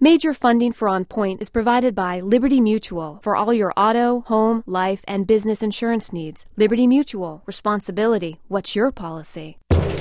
Major funding for On Point is provided by Liberty Mutual for all your auto, home, life, and business insurance needs. Liberty Mutual. Responsibility. What's your policy?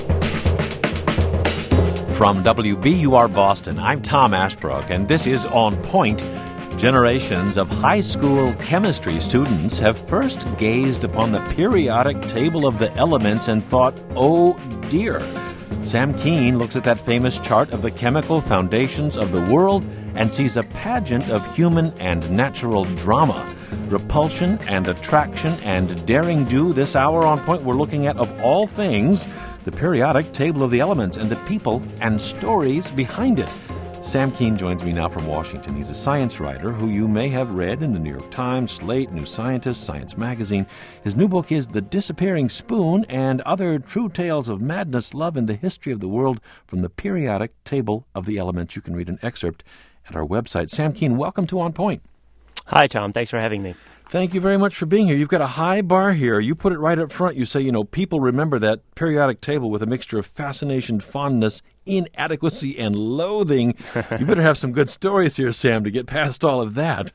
From WBUR Boston, I'm Tom Ashbrook, and this is On Point. Generations of high school chemistry students have first gazed upon the periodic table of the elements and thought, oh dear. Sam Keene looks at that famous chart of the chemical foundations of the world and sees a pageant of human and natural drama. Repulsion and attraction and daring do. This hour on Point, we're looking at, of all things, the periodic table of the elements and the people and stories behind it. Sam Keene joins me now from Washington. He's a science writer who you may have read in the New York Times, Slate, New Scientist, Science Magazine. His new book is The Disappearing Spoon and Other True Tales of Madness, Love, and the History of the World from the Periodic Table of the Elements. You can read an excerpt at our website. Sam Keene, welcome to On Point. Hi, Tom. Thanks for having me. Thank you very much for being here. You've got a high bar here. You put it right up front. You say, people remember that periodic table with a mixture of fascination, fondness, inadequacy, and loathing. You better have some good stories here, Sam, to get past all of that.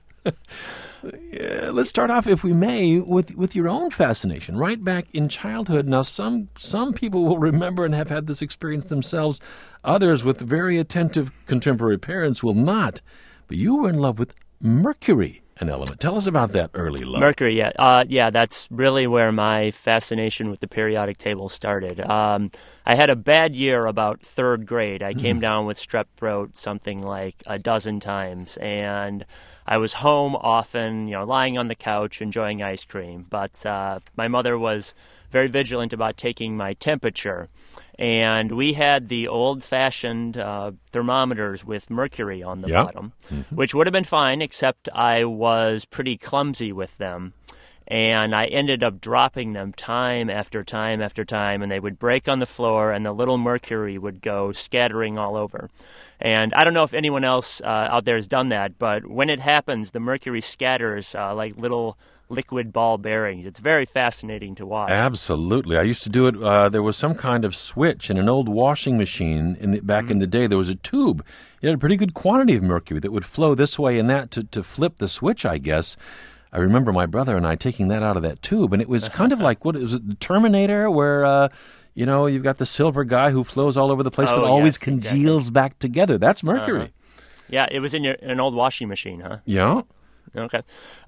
Let's start off, if we may, with your own fascination, right back in childhood. Now, some people will remember and have had this experience themselves. Others, with very attentive contemporary parents, will not. But you were in love with mercury, an element. Tell us about that early love. Mercury, yeah. That's really where my fascination with the periodic table started. I had a bad year about third grade. I came down with strep throat something like a dozen times, and I was home often, lying on the couch enjoying ice cream. But my mother was very vigilant about taking my temperature. And we had the old-fashioned thermometers with mercury on the bottom, which would have been fine, except I was pretty clumsy with them. And I ended up dropping them time after time after time, and they would break on the floor, and the little mercury would go scattering all over. And I don't know if anyone else out there has done that, but when it happens, the mercury scatters like little liquid ball bearings. It's very fascinating to watch. Absolutely. I used to do it. There was some kind of switch in an old washing machine back in the day. There was a tube. It had a pretty good quantity of mercury that would flow this way and that to flip the switch, I guess. I remember my brother and I taking that out of that tube, and it was kind of like, what was it, the Terminator, where, you've got the silver guy who flows all over the place but always congeals back together. That's mercury. Yeah, it was in an old washing machine, huh? Yeah. Okay.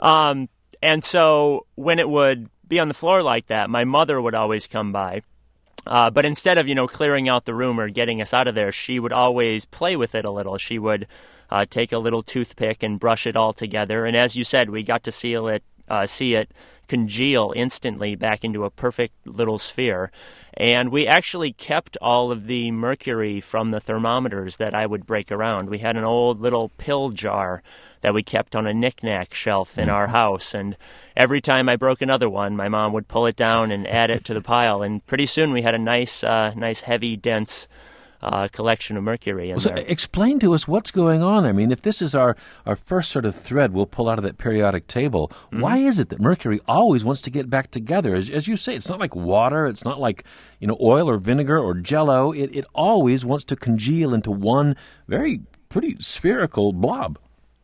And so when it would be on the floor like that, my mother would always come by. But instead of, clearing out the room or getting us out of there, she would always play with it a little. She would take a little toothpick and brush it all together. And as you said, we got to see it congeal instantly back into a perfect little sphere. And we actually kept all of the mercury from the thermometers that I would break around. We had an old little pill jar that we kept on a knick-knack shelf in our house. And every time I broke another one, my mom would pull it down and add it to the pile. And pretty soon we had a nice heavy, dense collection of mercury in there. So explain to us what's going on. I mean, if this is our first sort of thread we'll pull out of that periodic table, why is it that mercury always wants to get back together? As you say, it's not like water, it's not like oil or vinegar or Jell-O. It always wants to congeal into one pretty spherical blob.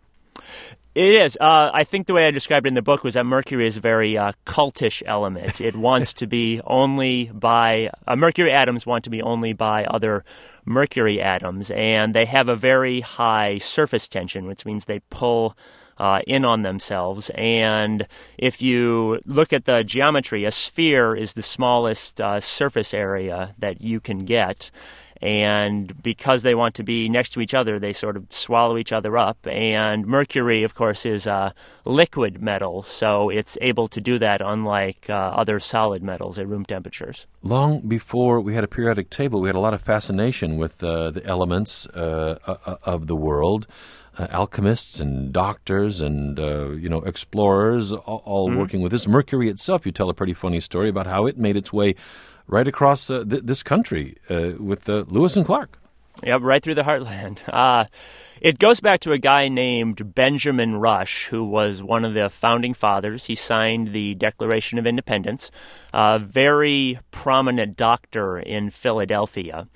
It is. I think the way I described it in the book was that mercury is a very cultish element. It wants to be only by mercury atoms want to be only by other mercury atoms, and they have a very high surface tension, which means they pull in on themselves. And if you look at the geometry, a sphere is the smallest surface area that you can get. And because they want to be next to each other, they sort of swallow each other up. And mercury, of course, is a liquid metal, so it's able to do that unlike other solid metals at room temperatures. Long before we had a periodic table, we had a lot of fascination with the elements of the world. Alchemists and doctors and, explorers all working with this. Mercury itself, you tell a pretty funny story about how it made its way right across this country with Lewis and Clark. Yep, right through the heartland. It goes back to a guy named Benjamin Rush, who was one of the founding fathers. He signed the Declaration of Independence, a very prominent doctor in Philadelphia.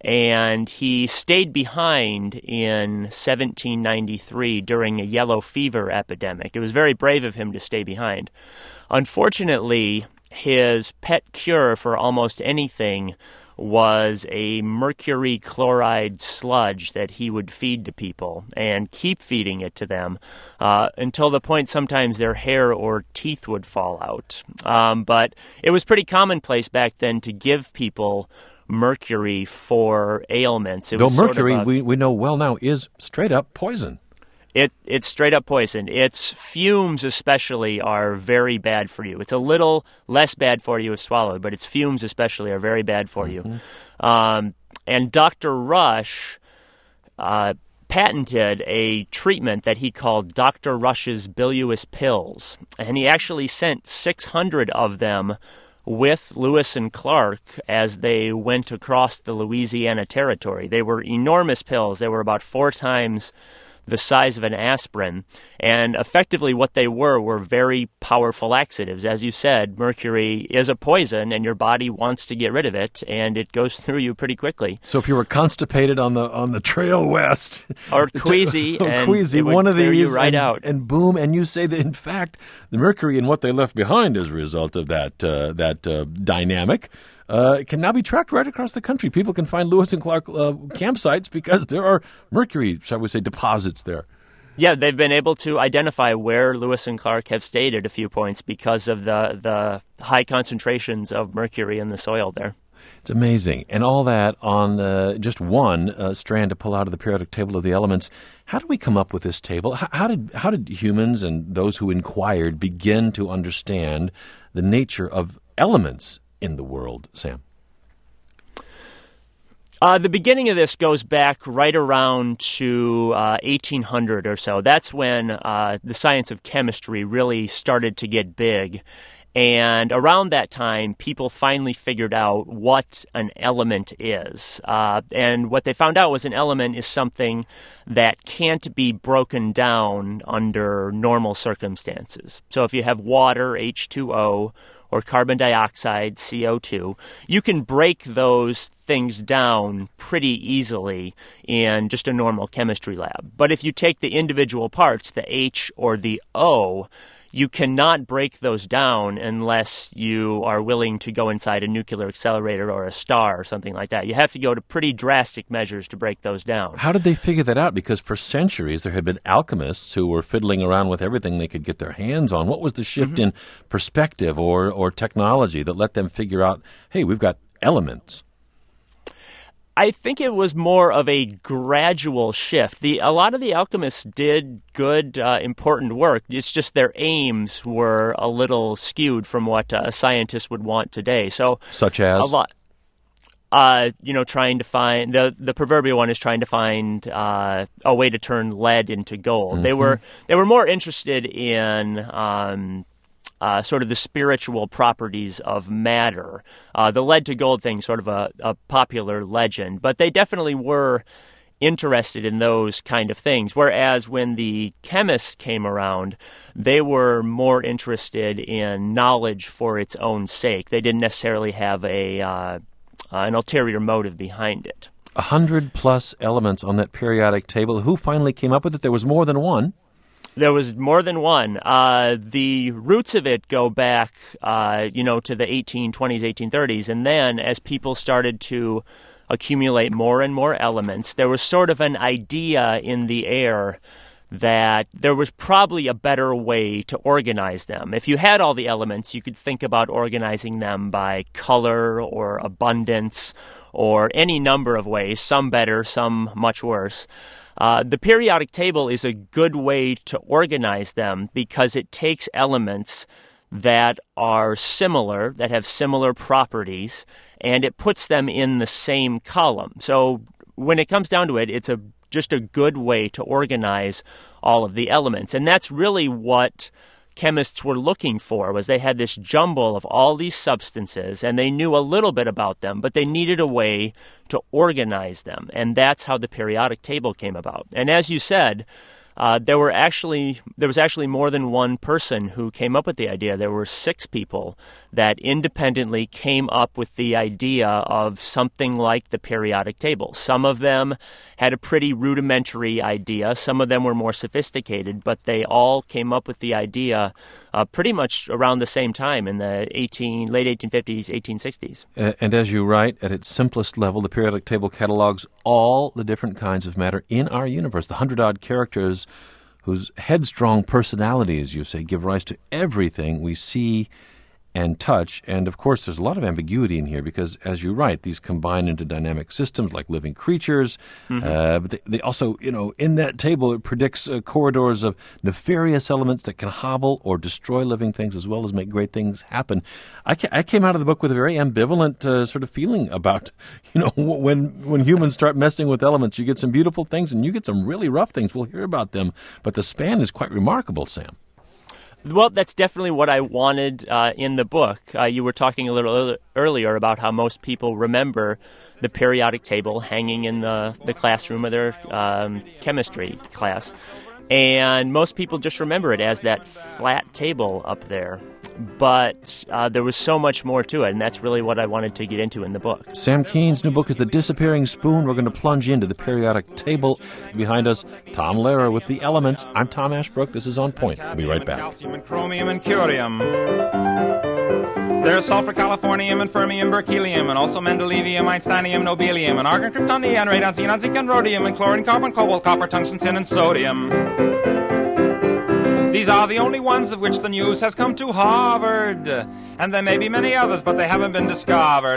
and he stayed behind in 1793 during a yellow fever epidemic. It was very brave of him to stay behind. Unfortunately, his pet cure for almost anything was a mercury chloride sludge that he would feed to people and keep feeding it to them until the point sometimes their hair or teeth would fall out. But it was pretty commonplace back then to give people mercury for ailments. Though mercury, we know well now, is straight up poison. It's straight up poison. Its fumes especially are very bad for you. It's a little less bad for you if swallowed, but its fumes especially are very bad for you. And Dr. Rush patented a treatment that he called Dr. Rush's Bilious Pills. And he actually sent 600 of them with Lewis and Clark as they went across the Louisiana Territory. They were enormous pills. They were about 4 times the size of an aspirin, and effectively what they were very powerful laxatives. As you said, mercury is a poison, and your body wants to get rid of it, and it goes through you pretty quickly. So if you were constipated on the trail west, or queasy, and queasy, it would one of clear these, you right out, and boom, and you say that in fact the mercury in what they left behind as a result of that dynamic. It can now be tracked right across the country. People can find Lewis and Clark campsites because there are mercury, shall we say, deposits there. Yeah, they've been able to identify where Lewis and Clark have stayed at a few points because of the high concentrations of mercury in the soil there. It's amazing. And all that on just one strand to pull out of the periodic table of the elements. How did we come up with this table? How did humans and those who inquired begin to understand the nature of elements in the world, Sam? The beginning of this goes back right around to 1800 or so. That's when the science of chemistry really started to get big. And around that time, people finally figured out what an element is. And what they found out was an element is something that can't be broken down under normal circumstances. So if you have water, H2O, or carbon dioxide, CO2, you can break those things down pretty easily in just a normal chemistry lab. But if you take the individual parts, the H or the O, you cannot break those down unless you are willing to go inside a nuclear accelerator or a star or something like that. You have to go to pretty drastic measures to break those down. How did they figure that out? Because for centuries there had been alchemists who were fiddling around with everything they could get their hands on. What was the shift in perspective or technology that let them figure out, hey, we've got elements? I think it was more of a gradual shift. A lot of the alchemists did good, important work. It's just their aims were a little skewed from what a scientist would want today. So, such as? A lot. Trying to find the proverbial one is trying to find a way to turn lead into gold. They were more interested in sort of the spiritual properties of matter. The lead to gold thing, sort of a popular legend, but they definitely were interested in those kind of things. Whereas when the chemists came around, they were more interested in knowledge for its own sake. They didn't necessarily have an ulterior motive behind it. 100+ elements on that periodic table. Who finally came up with it? There was more than one. There was more than one. The roots of it go back, to the 1820s, 1830s, and then as people started to accumulate more and more elements, there was sort of an idea in the air that there was probably a better way to organize them. If you had all the elements, you could think about organizing them by color or abundance or any number of ways, some better, some much worse. The periodic table is a good way to organize them because it takes elements that are similar, that have similar properties, and it puts them in the same column. So when it comes down to it, it's just a good way to organize all of the elements. And that's really what chemists were looking for, was they had this jumble of all these substances, and they knew a little bit about them, but they needed a way to organize them. And that's how the periodic table came about. And as you said, There was actually more than one person who came up with the idea. There were 6 people that independently came up with the idea of something like the periodic table. Some of them had a pretty rudimentary idea. Some of them were more sophisticated, but they all came up with the idea pretty much around the same time in the late 1850s, 1860s. And as you write, at its simplest level, the periodic table catalogs all the different kinds of matter in our universe, the 100-odd characters whose headstrong personalities, you say, give rise to everything we see and touch. And, of course, there's a lot of ambiguity in here because, as you write, these combine into dynamic systems like living creatures. But they also, in that table, it predicts corridors of nefarious elements that can hobble or destroy living things as well as make great things happen. I came out of the book with a very ambivalent sort of feeling about, when humans start messing with elements, you get some beautiful things and you get some really rough things. We'll hear about them. But the span is quite remarkable, Sam. Well, that's definitely what I wanted in the book. You were talking a little earlier about how most people remember the periodic table hanging in the classroom of their chemistry class. And most people just remember it as that flat table up there. But there was so much more to it, and that's really what I wanted to get into in the book. Sam Keene's new book is The Disappearing Spoon. We're going to plunge into the periodic table. Behind us, Tom Lehrer with The Elements. I'm Tom Ashbrook. This is On Point. We'll be right back. Calcium and chromium and curium. There's sulfur, californium, and fermium, berkelium, and also mendelevium, einsteinium, nobelium, and argon, krypton, neon, radon, xenon, zinc, and rhodium, and chlorine, carbon, cobalt, copper, tungsten, tin, and sodium. These are the only ones of which the news has come to Harvard. And there may be many others, but they haven't been discovered.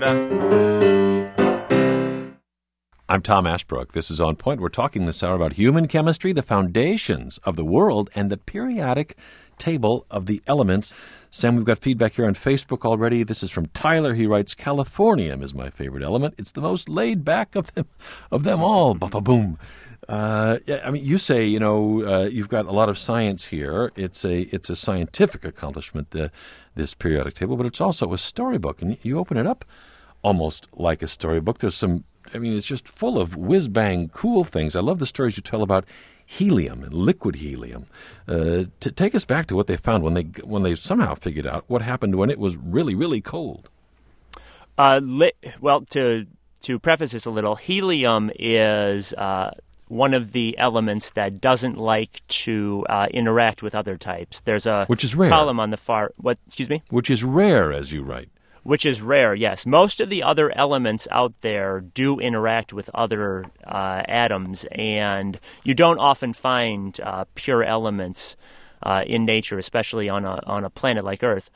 I'm Tom Ashbrook. This is On Point. We're talking this hour about human chemistry, the foundations of the world, and the periodic table of the elements. Sam, we've got feedback here on Facebook already. This is from Tyler. He writes, Californium is my favorite element. It's the most laid back of them all. Ba-ba-boom. You say, you've got a lot of science here. It's a scientific accomplishment, this periodic table, but it's also a storybook. And you open it up almost like a storybook. There's it's just full of whiz-bang cool things. I love the stories you tell about helium and liquid helium. To take us back to what they found when they somehow figured out what happened when it was really, really cold. To preface this a little, helium is one of the elements that doesn't like to interact with other types. There's a which is rare. Column on the far... What? Excuse me? Which is rare, as you write. Which is rare, yes. Most of the other elements out there do interact with other atoms, and you don't often find pure elements in nature, especially on a planet like Earth.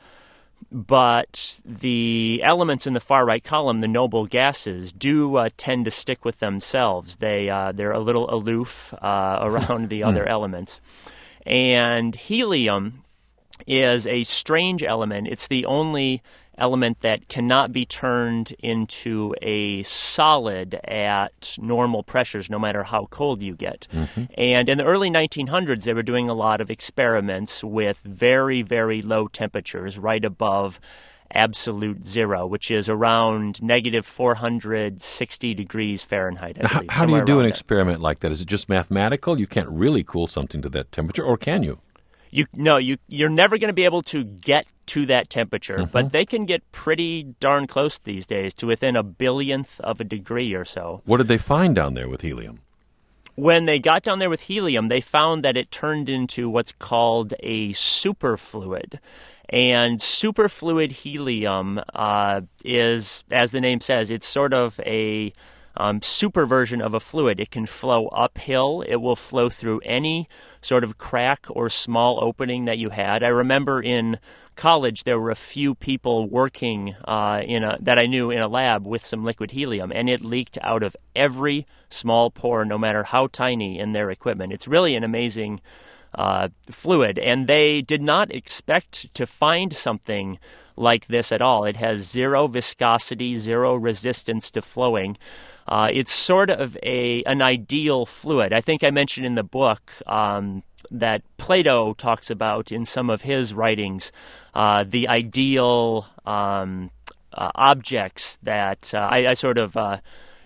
But the elements in the far right column, the noble gases, do tend to stick with themselves. They're a little aloof around the other elements. And helium is a strange element. It's the only element that cannot be turned into a solid at normal pressures, no matter how cold you get. Mm-hmm. And in the early 1900s, they were doing a lot of experiments with very, very low temperatures, right above absolute zero, which is around negative 460 degrees Fahrenheit. How do you do an experiment like that? Is it just mathematical? You can't really cool something to that temperature, or can you? You're never going to be able to get to that temperature, but they can get pretty darn close these days, to within a billionth of a degree or so. What did they find down there with helium? When they got down there with helium, they found that it turned into what's called a superfluid. And superfluid helium is, as the name says, it's sort of a super version of a fluid. It can flow uphill. It will flow through any sort of crack or small opening that you had. I remember in college there were a few people working that I knew in a lab with some liquid helium, and it leaked out of every small pore, no matter how tiny, in their equipment. It's really an amazing fluid, and they did not expect to find something like this at all. It has zero viscosity, zero resistance to flowing. It's sort of an ideal fluid. I think I mentioned in the book that Plato talks about in some of his writings the ideal objects that I sort of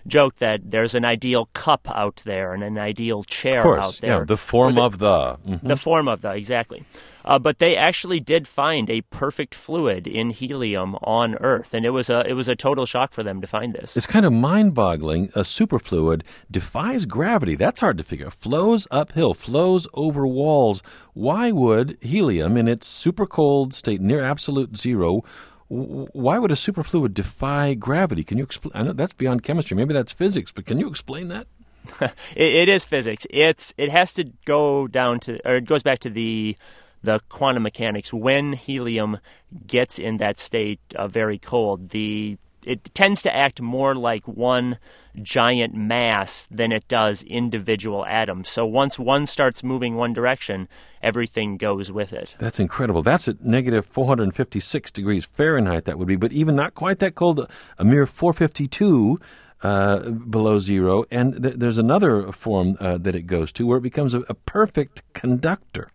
joke that there's an ideal cup out there and an ideal chair Of course, out there. yeah, the form of the. Mm-hmm. The form of the, exactly. But they actually did find a perfect fluid in helium on Earth, and it was a total shock for them to find this. It's kind of mind-boggling. A superfluid defies gravity. That's hard to figure. Flows uphill, flows over walls. Why would helium, in its super cold state, near absolute zero, why would a superfluid defy gravity? Can you explain? I know that's beyond chemistry. Maybe that's physics, but can you explain that? It is physics. It has to go down to, or it goes back to the quantum mechanics. When helium gets in that state very cold, it tends to act more like one giant mass than it does individual atoms. So once one starts moving one direction, everything goes with it. That's incredible. That's at negative 456 degrees Fahrenheit, that would be, but even not quite that cold, a mere 452 below zero. And there's another form that it goes to where it becomes a perfect conductor.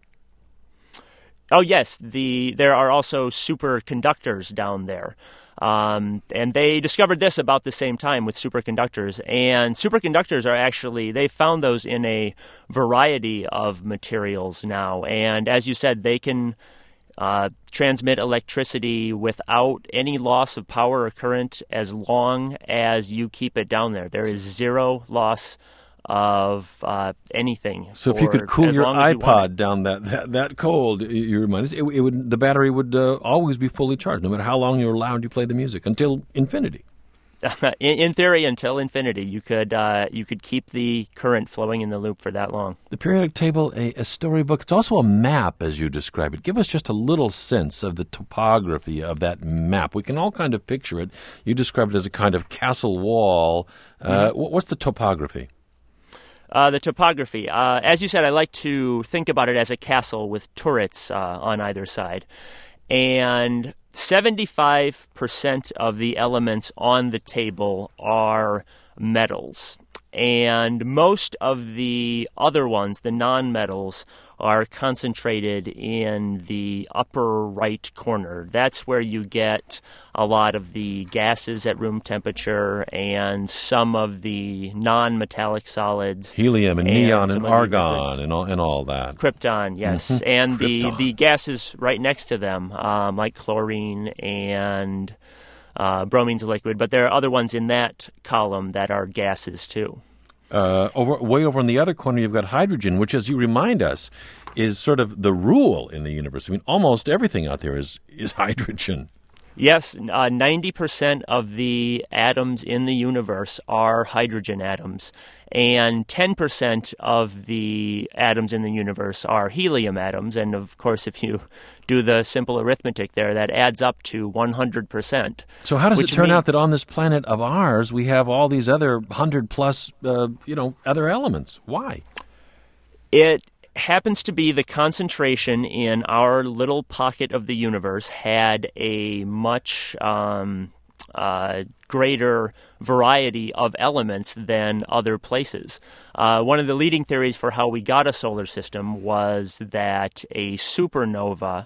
Oh, yes. There are also superconductors down there. And they discovered this about the same time with superconductors. And superconductors are actually, they found those in a variety of materials now. And as you said, they can transmit electricity without any loss of power or current as long as you keep it down there. There is zero loss of anything. So if you could cool your iPod down that cold, you reminded it would, the battery would always be fully charged, no matter how long you're allowed to play the music, until infinity. In theory, until infinity, you could keep the current flowing in the loop for that long. The periodic table, a storybook. It's also a map, as you describe it. Give us just a little sense of the topography of that map. We can all kind of picture it. You describe it as a kind of castle wall. What's the topography? The topography. As you said, I like to think about it as a castle with turrets on either side. And 75% of the elements on the table are metals. And most of the other ones, the non-metals, are concentrated in the upper right corner. That's where you get a lot of the gases at room temperature and some of the non-metallic solids. Helium and neon and argon and all that. Krypton, yes. Mm-hmm. And the gases right next to them, like chlorine and bromine's a liquid. But there are other ones in that column that are gases too. Way over in the other corner, you've got hydrogen, which, as you remind us, is sort of the rule in the universe. I mean, almost everything out there is hydrogen. Yes, 90% of the atoms in the universe are hydrogen atoms, and 10% of the atoms in the universe are helium atoms. And, of course, if you do the simple arithmetic there, that adds up to 100%. So how does it turn out that on this planet of ours we have all these other 100-plus, other elements? Why? It happens to be the concentration in our little pocket of the universe had a much greater variety of elements than other places. One of the leading theories for how we got a solar system was that a supernova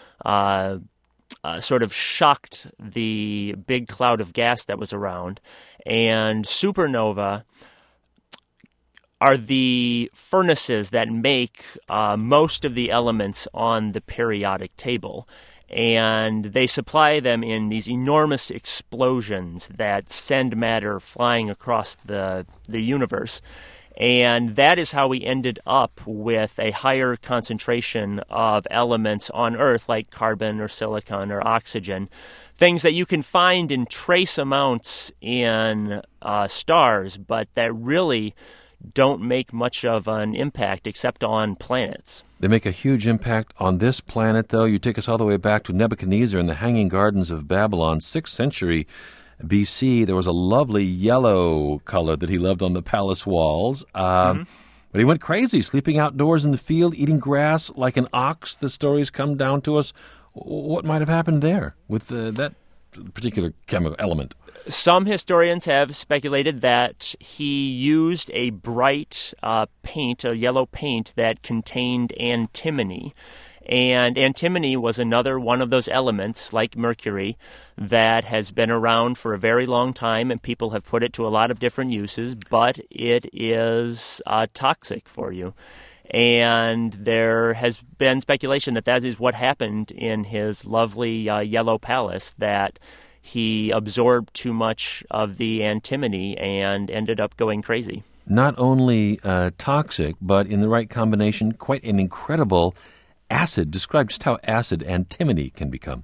sort of shocked the big cloud of gas that was around, and supernova are the furnaces that make most of the elements on the periodic table. And they supply them in these enormous explosions that send matter flying across the universe. And that is how we ended up with a higher concentration of elements on Earth, like carbon or silicon or oxygen, things that you can find in trace amounts in stars, but that really don't make much of an impact except on planets. They make a huge impact on this planet, though. You take us all the way back to Nebuchadnezzar in the Hanging Gardens of Babylon, 6th century BC. There was a lovely yellow color that he loved on the palace walls. But he went crazy, sleeping outdoors in the field, eating grass like an ox. The stories come down to us. What might have happened there with that particular chemical element? Some historians have speculated that he used a bright paint, a yellow paint that contained antimony. And antimony was another one of those elements, like mercury, that has been around for a very long time, and people have put it to a lot of different uses, but it is toxic for you. And there has been speculation that is what happened in his lovely yellow palace, that he absorbed too much of the antimony and ended up going crazy. Not only toxic, but in the right combination, quite an incredible acid. Describe just how acid antimony can become.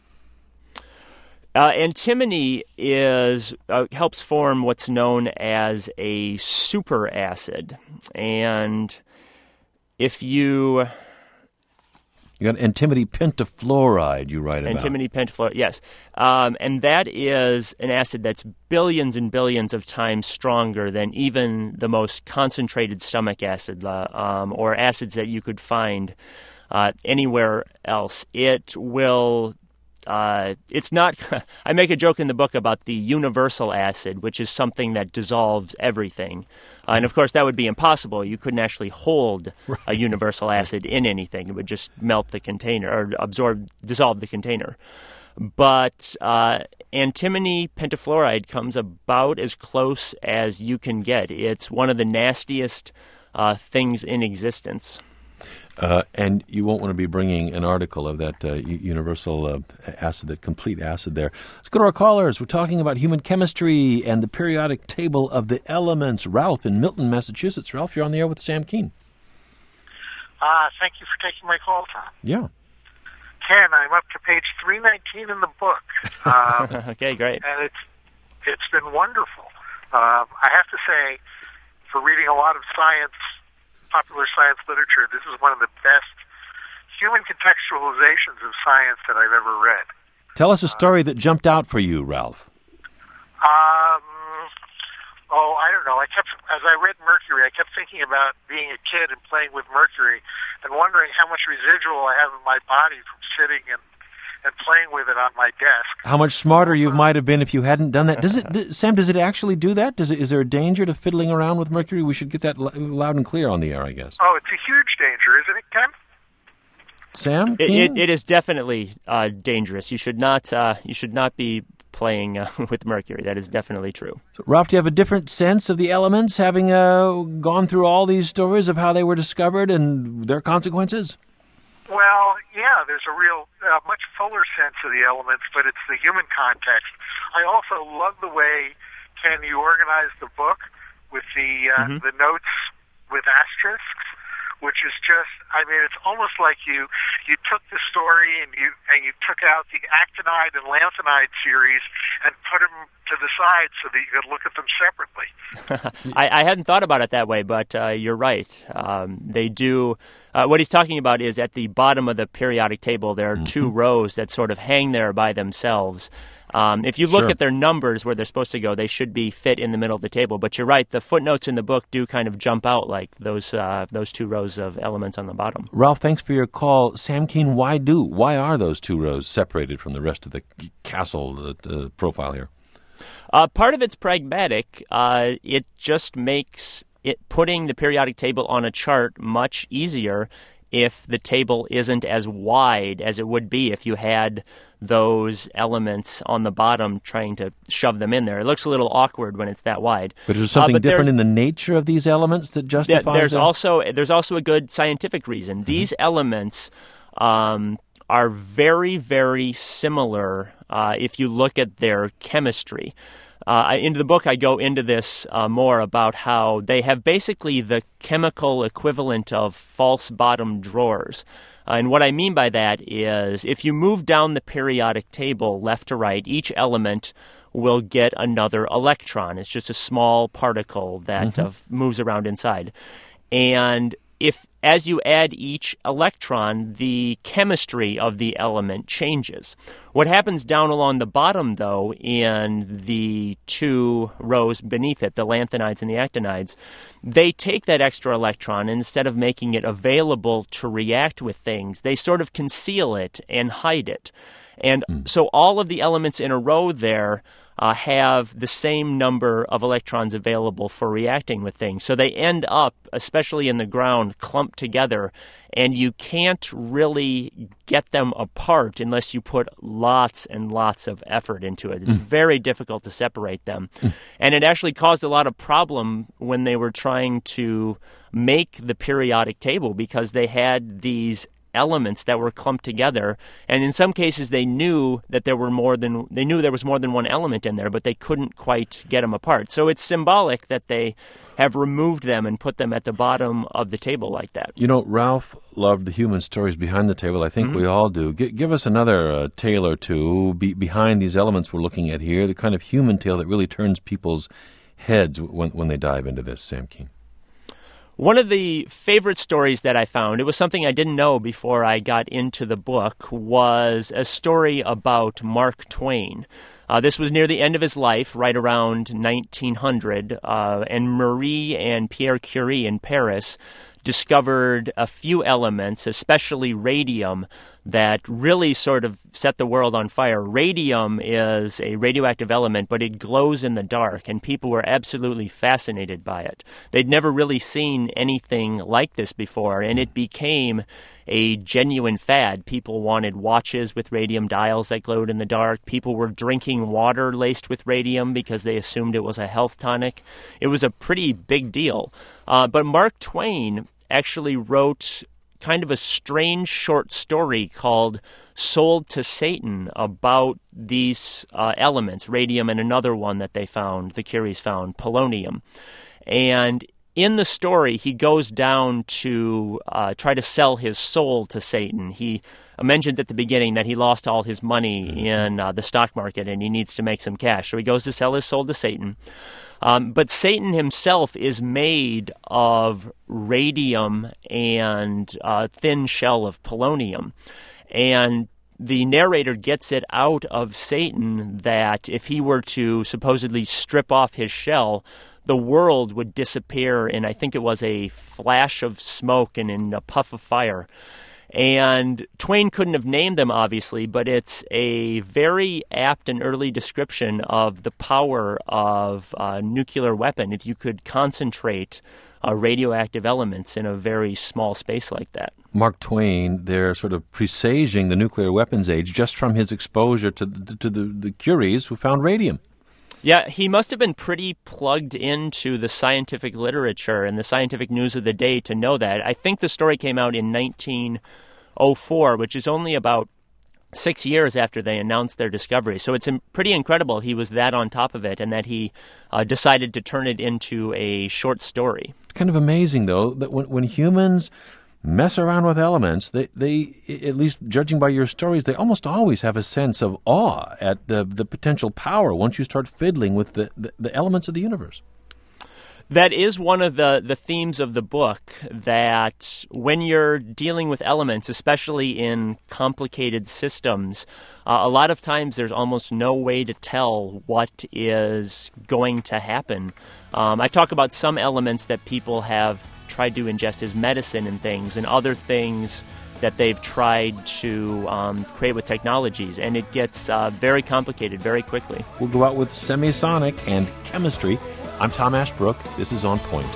Antimony helps form what's known as a superacid, and if you got antimony pentafluoride, you write about. Antimony pentafluoride, yes. And that is an acid that's billions and billions of times stronger than even the most concentrated stomach acid or acids that you could find anywhere else. It will... it's not... I make a joke in the book about the universal acid, which is something that dissolves everything. And, of course, that would be impossible. You couldn't actually hold a universal acid in anything. It would just melt the container or dissolve the container. But antimony pentafluoride comes about as close as you can get. It's one of the nastiest things in existence. And you won't want to be bringing an article of that universal acid, that complete acid there. Let's go to our callers. We're talking about human chemistry and the periodic table of the elements. Ralph in Milton, Massachusetts. Ralph, you're on the air with Sam Kean. Thank you for taking my call, Tom. Yeah. Ken, I'm up to page 319 in the book. Okay, great. And it's been wonderful. I have to say, for reading a lot of popular science literature, this is one of the best human contextualizations of science that I've ever read. Tell us a story that jumped out for you, Ralph. I don't know. As I read Mercury, I kept thinking about being a kid and playing with Mercury and wondering how much residual I have in my body from sitting and playing with it on my desk. How much smarter you might have been if you hadn't done that. Sam, does it actually do that? Is there a danger to fiddling around with Mercury? We should get that loud and clear on the air, I guess. Oh, it's a huge danger, isn't it, Ken? Sam? It is definitely dangerous. You should not be playing with Mercury. That is definitely true. So, Ralph, do you have a different sense of the elements, having gone through all these stories of how they were discovered and their consequences? Well, yeah, there's a real, much fuller sense of the elements, but it's the human context. I also love the way, Ken, you organize the book with the notes with asterisks, which is just, it's almost like you took the story and you took out the actinide and lanthanide series and put them to the side so that you could look at them separately. I hadn't thought about it that way, but you're right. They do. What he's talking about is at the bottom of the periodic table, there are two rows that sort of hang there by themselves. If you look at their numbers where they're supposed to go, they should be fit in the middle of the table. But you're right, the footnotes in the book do kind of jump out like those two rows of elements on the bottom. Ralph, thanks for your call. Sam Kean, why are those two rows separated from the rest of the castle profile here? Part of it's pragmatic. It just makes putting the periodic table on a chart much easier if the table isn't as wide as it would be if you had those elements on the bottom trying to shove them in there. It looks a little awkward when it's that wide. But is there something different in the nature of these elements that justifies there's also a good scientific reason. Mm-hmm. These elements are very, very similar if you look at their chemistry. In the book, I go into this more about how they have basically the chemical equivalent of false bottom drawers. And what I mean by that is if you move down the periodic table left to right, each element will get another electron. It's just a small particle that moves around inside. And if, as you add each electron, the chemistry of the element changes. What happens down along the bottom, though, in the two rows beneath it, the lanthanides and the actinides, they take that extra electron, and instead of making it available to react with things, they sort of conceal it and hide it. And so all of the elements in a row there have the same number of electrons available for reacting with things. So they end up, especially in the ground, clumped together, and you can't really get them apart unless you put lots and lots of effort into it. It's very difficult to separate them. And it actually caused a lot of problem when they were trying to make the periodic table, because they had these elements that were clumped together, and in some cases they knew that there was more than one element in there, but they couldn't quite get them apart. So it's symbolic that they have removed them and put them at the bottom of the table like that. You know, Ralph loved the human stories behind the table. I think we all do. Give us another tale or two behind these elements we're looking at here, the kind of human tale that really turns people's heads when they dive into this, Sam Kean. One of the favorite stories that I found, it was something I didn't know before I got into the book, was a story about Mark Twain. This was near the end of his life, right around 1900, and Marie and Pierre Curie in Paris discovered a few elements, especially radium, that really sort of set the world on fire. Radium is a radioactive element, but it glows in the dark, and people were absolutely fascinated by it. They'd never really seen anything like this before, and it became a genuine fad. People wanted watches with radium dials that glowed in the dark. People were drinking water laced with radium because they assumed it was a health tonic. It was a pretty big deal. But Mark Twain actually wrote kind of a strange short story called Sold to Satan about these elements, radium and another one that they found, the Curies found, polonium. And in the story, he goes down to try to sell his soul to Satan. He mentioned at the beginning that he lost all his money in the stock market and he needs to make some cash. So he goes to sell his soul to Satan. But Satan himself is made of radium and a thin shell of polonium. And the narrator gets it out of Satan that if he were to supposedly strip off his shell, the world would disappear in, I think it was a flash of smoke and in a puff of fire. And Twain couldn't have named them, obviously, but it's a very apt and early description of the power of a nuclear weapon if you could concentrate radioactive elements in a very small space like that. Mark Twain, they're sort of presaging the nuclear weapons age just from his exposure to the Curies who found radium. Yeah, he must have been pretty plugged into the scientific literature and the scientific news of the day to know that. I think the story came out in 1904, which is only about 6 years after they announced their discovery. So it's pretty incredible he was that on top of it and that he decided to turn it into a short story. It's kind of amazing, though, that when humans mess around with elements, they, at least judging by your stories, they almost always have a sense of awe at the potential power once you start fiddling with the elements of the universe. That is one of the themes of the book, that when you're dealing with elements, especially in complicated systems, a lot of times there's almost no way to tell what is going to happen. I talk about some elements that people have tried to ingest as medicine and things, and other things that they've tried to create with technologies, and it gets very complicated very quickly. We'll go out with semisonic and chemistry. I'm Tom Ashbrook. This is On Point.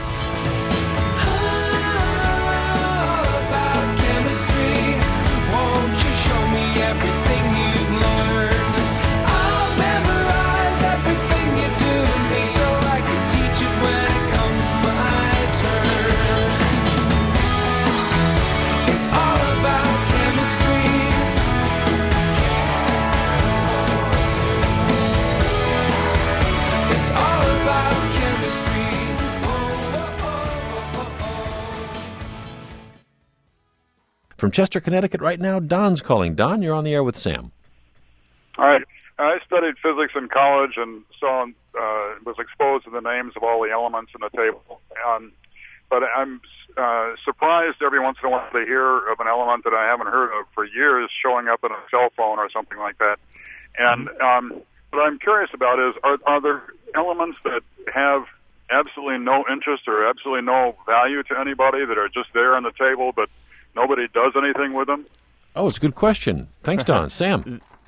From Chester, Connecticut right now, Don's calling. Don, you're on the air with Sam. All right. I studied physics in college and was exposed to the names of all the elements in the table. But I'm surprised every once in a while to hear of an element that I haven't heard of for years showing up in a cell phone or something like that. And what I'm curious about is, are there elements that have absolutely no interest or absolutely no value to anybody that are just there on the table, but nobody does anything with them? Oh, it's a good question. Thanks, Don. Sam?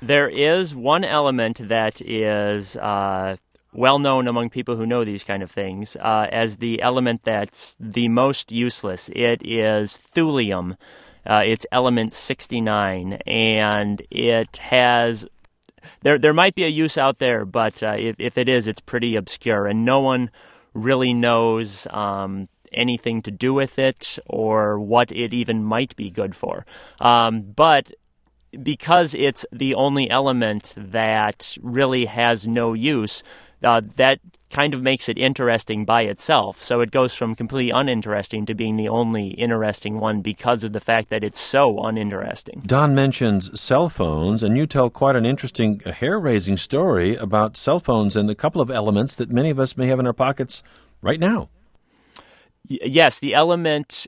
There is one element that is well known among people who know these kind of things as the element that's the most useless. It is thulium. It's element 69, and it has... There might be a use out there, but if it is, it's pretty obscure, and no one really knows anything to do with it or what it even might be good for. But because it's the only element that really has no use, that kind of makes it interesting by itself. So it goes from completely uninteresting to being the only interesting one because of the fact that it's so uninteresting. Don mentions cell phones, and you tell quite an interesting, hair-raising story about cell phones and a couple of elements that many of us may have in our pockets right now. Yes, the element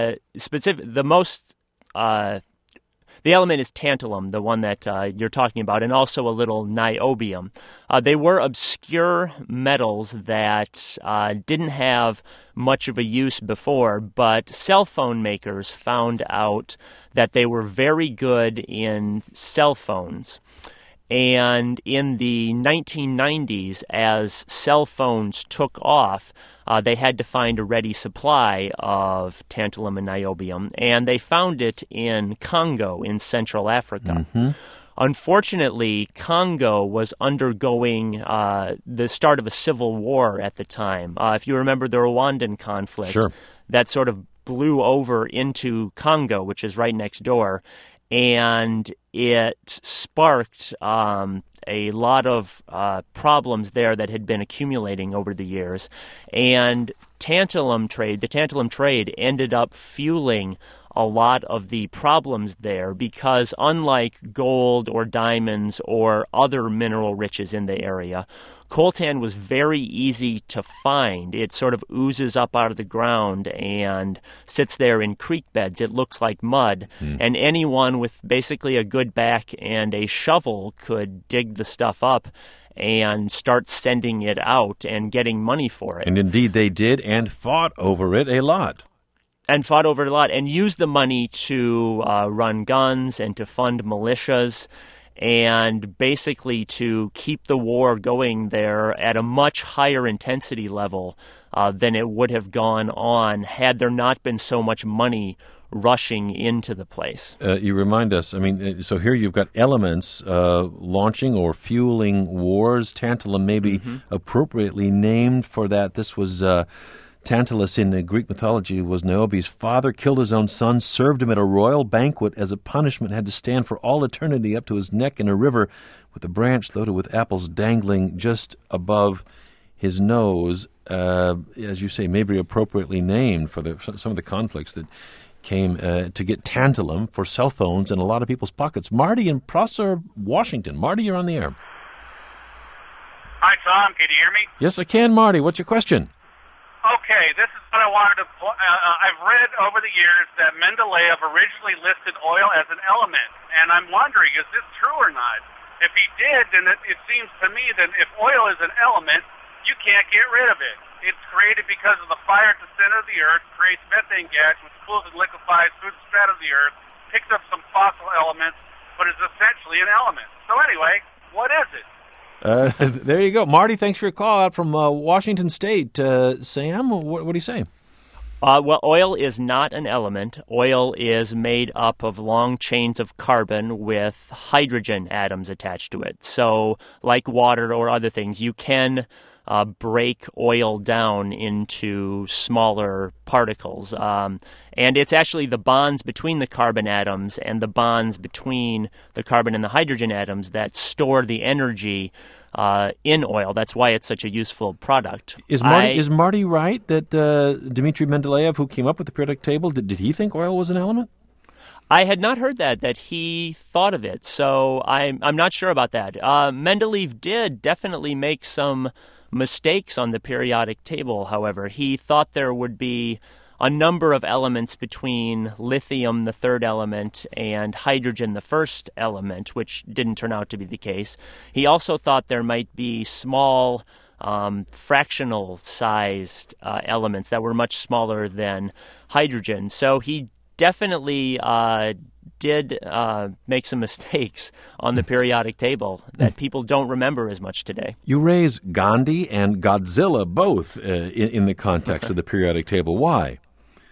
the element is tantalum, the one that you're talking about, and also a little niobium. They were obscure metals that didn't have much of a use before, but cell phone makers found out that they were very good in cell phones. And in the 1990s, as cell phones took off, they had to find a ready supply of tantalum and niobium, and they found it in Congo in Central Africa. Mm-hmm. Unfortunately, Congo was undergoing the start of a civil war at the time. If you remember the Rwandan conflict, sure, that sort of blew over into Congo, which is right next door, and it sparked a lot of problems there that had been accumulating over the years. And the tantalum trade ended up fueling a lot of the problems there because unlike gold or diamonds or other mineral riches in the area, coltan was very easy to find. It sort of oozes up out of the ground and sits there in creek beds. It looks like mud. And anyone with basically a good back and a shovel could dig the stuff up and start sending it out and getting money for it. And indeed they did, and fought over it a lot. And used the money to run guns and to fund militias and basically to keep the war going there at a much higher intensity level than it would have gone on had there not been so much money rushing into the place. You remind us, so here you've got elements launching or fueling wars. Tantalum may be appropriately named for that. This was... Tantalus in Greek mythology was Niobe's father, killed his own son, served him at a royal banquet as a punishment, had to stand for all eternity up to his neck in a river with a branch loaded with apples dangling just above his nose. As you say, maybe appropriately named for some of the conflicts that came to get tantalum for cell phones in a lot of people's pockets. Marty in Prosser, Washington. Marty, you're on the air. Hi, Tom. Can you hear me? Yes, I can, Marty. What's your question? Okay, this is what I wanted to point. I've read over the years that Mendeleev originally listed oil as an element, and I'm wondering, is this true or not? If he did, then it seems to me that if oil is an element, you can't get rid of it. It's created because of the fire at the center of the earth, creates methane gas, which cools and liquefies through the strata of the earth, picks up some fossil elements, but is essentially an element. So anyway, what is it? There you go. Marty, thanks for your call out from Washington State. Sam, what do you say? Well, oil is not an element. Oil is made up of long chains of carbon with hydrogen atoms attached to it. So, like water or other things, you can break oil down into smaller particles. And it's actually the bonds between the carbon atoms and the bonds between the carbon and the hydrogen atoms that store the energy in oil. That's why it's such a useful product. Is Marty right that Dmitry Mendeleev, who came up with the periodic table, did he think oil was an element? I had not heard that he thought of it, so I'm not sure about that. Mendeleev did definitely make some mistakes on the periodic table, however. He thought there would be a number of elements between lithium, the third element, and hydrogen, the first element, which didn't turn out to be the case. He also thought there might be small fractional-sized elements that were much smaller than hydrogen. So he definitely did make some mistakes on the periodic table that people don't remember as much today. You raise Gandhi and Godzilla both in the context of the periodic table. Why?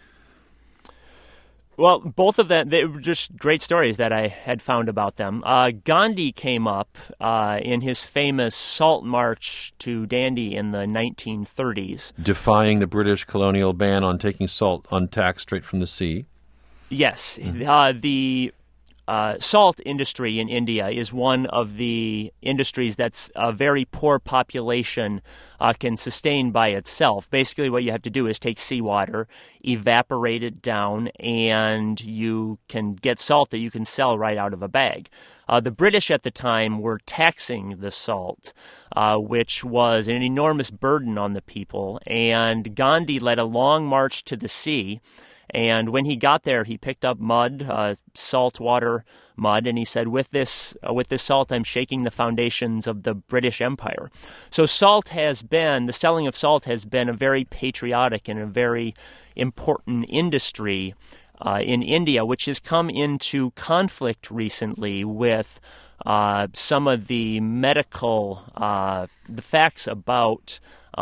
Well, both of them, they were just great stories that I had found about them. Gandhi came up in his famous Salt March to Dandi in the 1930s. Defying the British colonial ban on taking salt untaxed straight from the sea. Yes. The salt industry in India is one of the industries that's a very poor population can sustain by itself. Basically, what you have to do is take seawater, evaporate it down, and you can get salt that you can sell right out of a bag. The British at the time were taxing the salt, which was an enormous burden on the people, and Gandhi led a long march to the sea. And when he got there, he picked up mud, saltwater mud, and he said, with this salt, I'm shaking the foundations of the British Empire. So the selling of salt has been a very patriotic and a very important industry in India, which has come into conflict recently with some of the medical, the facts about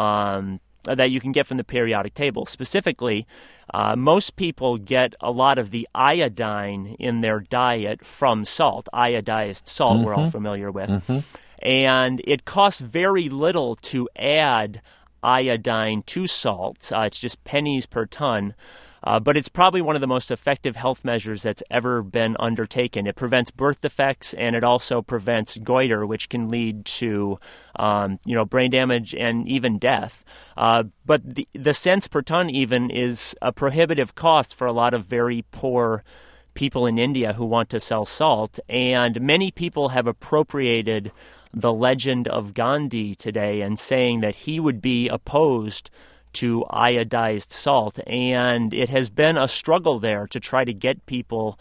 that you can get from the periodic table. Specifically, most people get a lot of the iodine in their diet from salt. Iodized salt, we're all familiar with. And it costs very little to add iodine to salt. It's just pennies per ton. But it's probably one of the most effective health measures that's ever been undertaken. It prevents birth defects, and it also prevents goiter, which can lead to brain damage and even death. But the cents per ton even is a prohibitive cost for a lot of very poor people in India who want to sell salt. And many people have appropriated the legend of Gandhi today and saying that he would be opposed to iodized salt, and it has been a struggle there to try to get people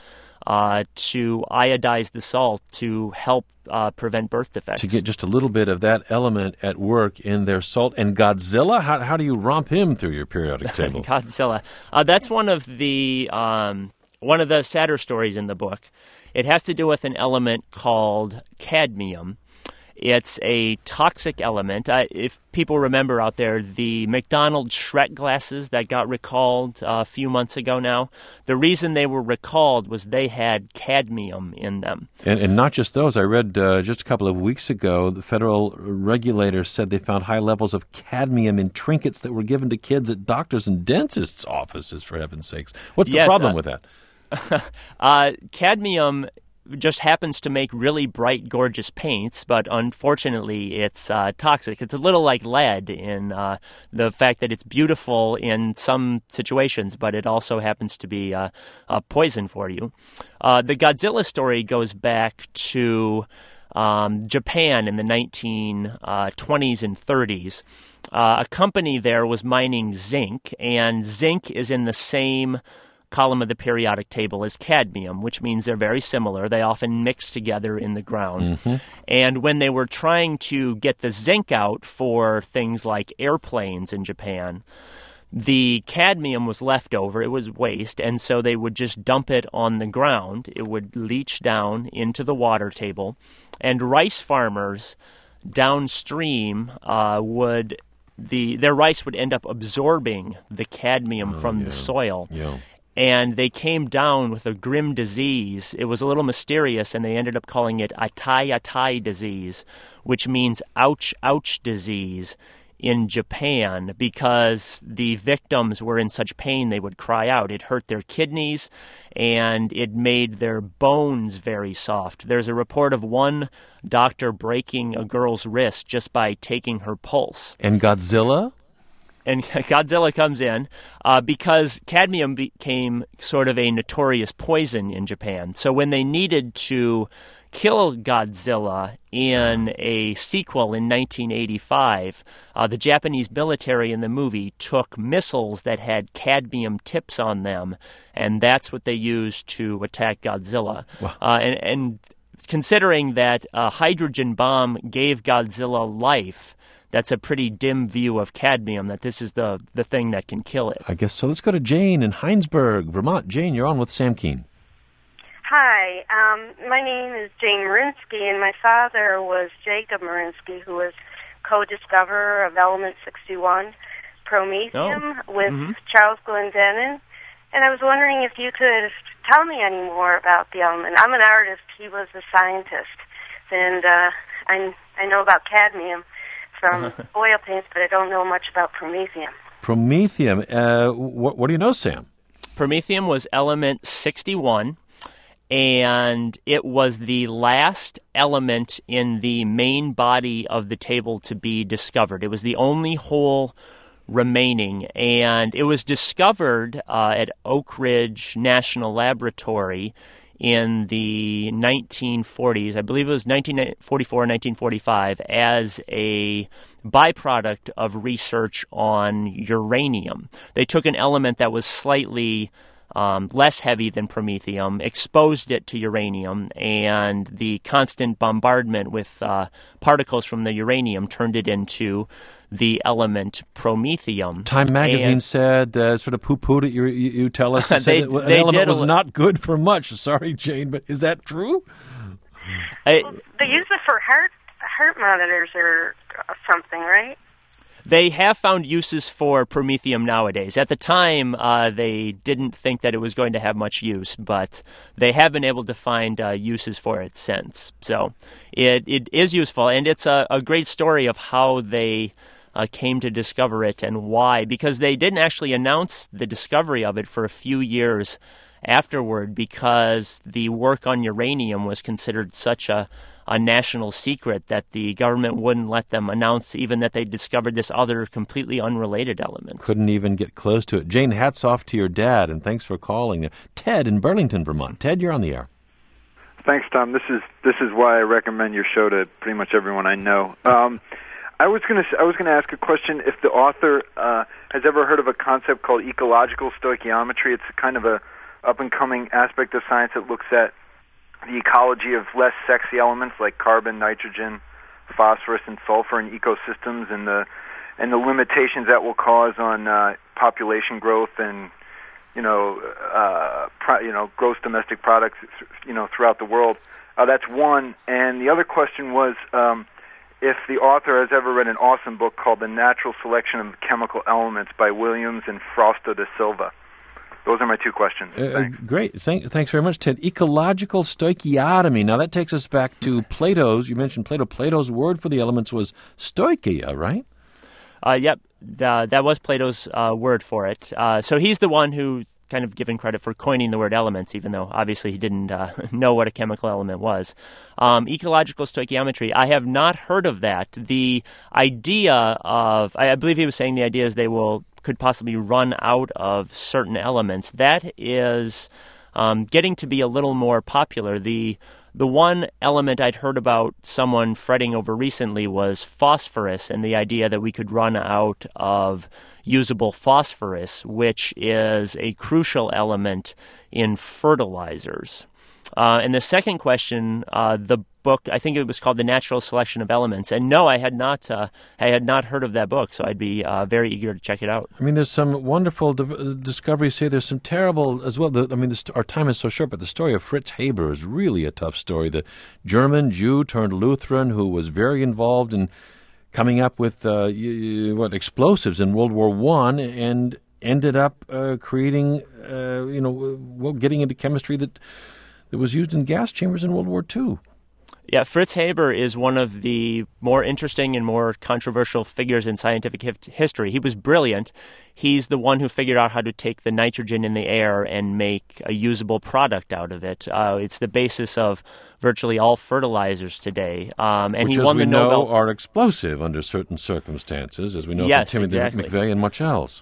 to iodize the salt to help prevent birth defects. To get just a little bit of that element at work in their salt. And Godzilla, how do you romp him through your periodic table? Godzilla, that's one of the sadder stories in the book. It has to do with an element called cadmium. It's a toxic element. If people remember out there, the McDonald's Shrek glasses that got recalled a few months ago now, the reason they were recalled was they had cadmium in them. And not just those. I read just a couple of weeks ago, the federal regulators said they found high levels of cadmium in trinkets that were given to kids at doctors' and dentists' offices, for heaven's sakes. What's the problem with that? Cadmium just happens to make really bright, gorgeous paints, but unfortunately it's toxic. It's a little like lead in the fact that it's beautiful in some situations, but it also happens to be a poison for you. The Godzilla story goes back to Japan in the 1920s and 30s. A company there was mining zinc, and zinc is in the same column of the periodic table as cadmium, which means they're very similar. They often mix together in the ground. And when they were trying to get the zinc out for things like airplanes in Japan, the cadmium was left over. It was waste, and so they would just dump it on the ground. It would leach down into the water table, and rice farmers downstream their rice would end up absorbing the cadmium from the soil. Yeah. And they came down with a grim disease. It was a little mysterious, and they ended up calling it Atai disease, which means ouch, ouch disease in Japan, because the victims were in such pain they would cry out. It hurt their kidneys, and it made their bones very soft. There's a report of one doctor breaking a girl's wrist just by taking her pulse. And Godzilla? And Godzilla comes in because cadmium became sort of a notorious poison in Japan. So when they needed to kill Godzilla in a sequel in 1985, the Japanese military in the movie took missiles that had cadmium tips on them, and that's what they used to attack Godzilla. Wow. And considering that a hydrogen bomb gave Godzilla life, that's a pretty dim view of cadmium, that this is the thing that can kill it. I guess so. Let's go to Jane in Heinsberg, Vermont. Jane, you're on with Sam Keene. Hi, my name is Jane Marinsky, and my father was Jacob Marinsky, who was co-discoverer of element 61, promethium, with Charles Glendenning. And I was wondering if you could tell me any more about the element. I'm an artist. He was a scientist. And I know about cadmium from oil paints, but I don't know much about promethium. Promethium. What do you know, Sam? Promethium was element 61, and it was the last element in the main body of the table to be discovered. It was the only whole remaining, and it was discovered at Oak Ridge National Laboratory in the 1940s. I believe it was 1944 or 1945, as a byproduct of research on uranium. They took an element that was slightly less heavy than promethium, exposed it to uranium, and the constant bombardment with particles from the uranium turned it into the element promethium. Time magazine said, sort of poo-pooed it, you tell us, they an element was not good for much. Sorry, Jane, but is that true? They use it for heart monitors or something, right? They have found uses for promethium nowadays. At the time, they didn't think that it was going to have much use, but they have been able to find uses for it since. So it is useful, and it's a great story of how they came to discover it and why, because they didn't actually announce the discovery of it for a few years afterward, because the work on uranium was considered such a national secret that the government wouldn't let them announce even that they discovered this other completely unrelated element. Couldn't even get close to it. Jane, hats off to your dad, and thanks for calling. Ted in Burlington, Vermont. Ted, you're on the air. Thanks, Tom. This is why I recommend your show to pretty much everyone I know. I was going to ask a question. If the author has ever heard of a concept called ecological stoichiometry, it's kind of a up-and-coming aspect of science that looks at the ecology of less sexy elements like carbon, nitrogen, phosphorus, and sulfur in ecosystems, and the limitations that will cause on population growth and gross domestic products throughout the world. That's one. And the other question was if the author has ever read an awesome book called The Natural Selection of Chemical Elements by Williams and Frausto da Silva. Those are my two questions. Thanks. Great. Thanks very much, Ted. Ecological stoichiotomy. Now, that takes us back to Plato's. You mentioned Plato. Plato's word for the elements was stoicheia, right? Yep. That was Plato's word for it. So he's the one who kind of given credit for coining the word elements, even though obviously he didn't know what a chemical element was. Ecological stoichiometry, I have not heard of that. The idea of, I believe he was saying the idea is they could possibly run out of certain elements. That is getting to be a little more popular. The one element I'd heard about someone fretting over recently was phosphorus, and the idea that we could run out of usable phosphorus, which is a crucial element in fertilizers. And the second question, the book, I think it was called The Natural Selection of Elements. And no, I had not heard of that book, so I'd be very eager to check it out. I mean, there's some wonderful discoveries here. There's some terrible as well. Our time is so short, but the story of Fritz Haber is really a tough story. The German Jew turned Lutheran who was very involved in coming up with explosives in World War I, and ended up creating, getting into chemistry that was used in gas chambers in World War II. Yeah, Fritz Haber is one of the more interesting and more controversial figures in scientific history. He was brilliant. He's the one who figured out how to take the nitrogen in the air and make a usable product out of it. It's the basis of virtually all fertilizers today. And which, he won the Nobel. Know, are explosive under certain circumstances, as we know from Timothy McVeigh and much else.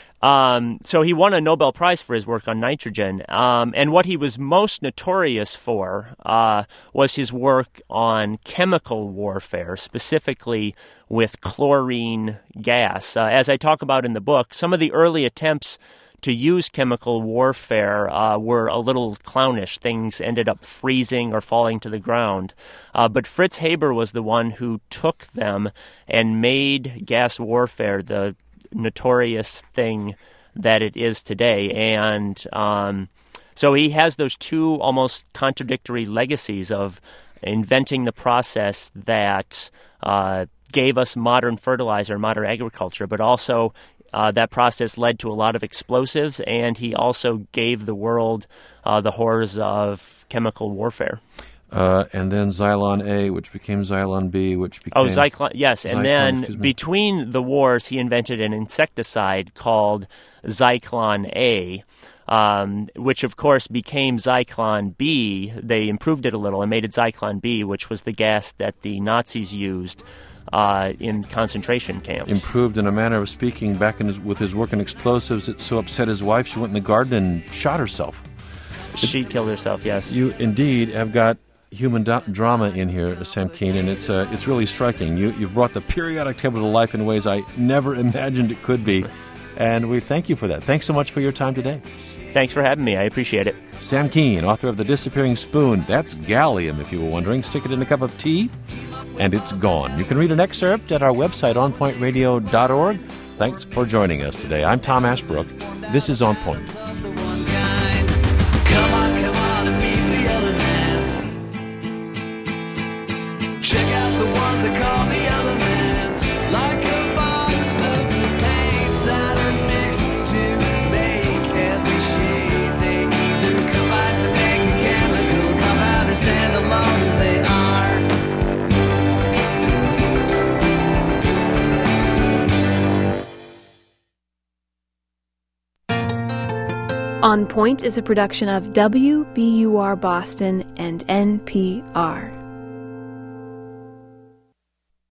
So he won a Nobel Prize for his work on nitrogen, and what he was most notorious for was his work on chemical warfare, specifically with chlorine gas. As I talk about in the book, some of the early attempts to use chemical warfare were a little clownish. Things ended up freezing or falling to the ground. But Fritz Haber was the one who took them and made gas warfare the notorious thing that it is today. And so he has those two almost contradictory legacies of inventing the process that gave us modern fertilizer, modern agriculture, but also that process led to a lot of explosives, and he also gave the world the horrors of chemical warfare. And then Xylon A, which became Xylon B, which became... Zyklon, yes. And Zyklon, then between the wars, he invented an insecticide called Zyklon A, which, of course, became Zyklon B. They improved it a little and made it Zyklon B, which was the gas that the Nazis used in concentration camps. Improved in a manner of speaking. Back with his work in explosives, it so upset his wife, she went in the garden and shot herself. She killed herself, yes. You indeed have got human drama in here, Sam Kean, and it's really striking. You've brought the periodic table to life in ways I never imagined it could be, and we thank you for that. Thanks so much for your time today. Thanks for having me. I appreciate it. Sam Kean, author of The Disappearing Spoon. That's gallium, if you were wondering. Stick it in a cup of tea, and it's gone. You can read an excerpt at our website, onpointradio.org. Thanks for joining us today. I'm Tom Ashbrook. This is On Point. Check out the ones that call the elements, like a box of paints that are mixed to make every shade. They either combine to make a chemical compound or stand alone as they are. On Point is a production of WBUR Boston and NPR.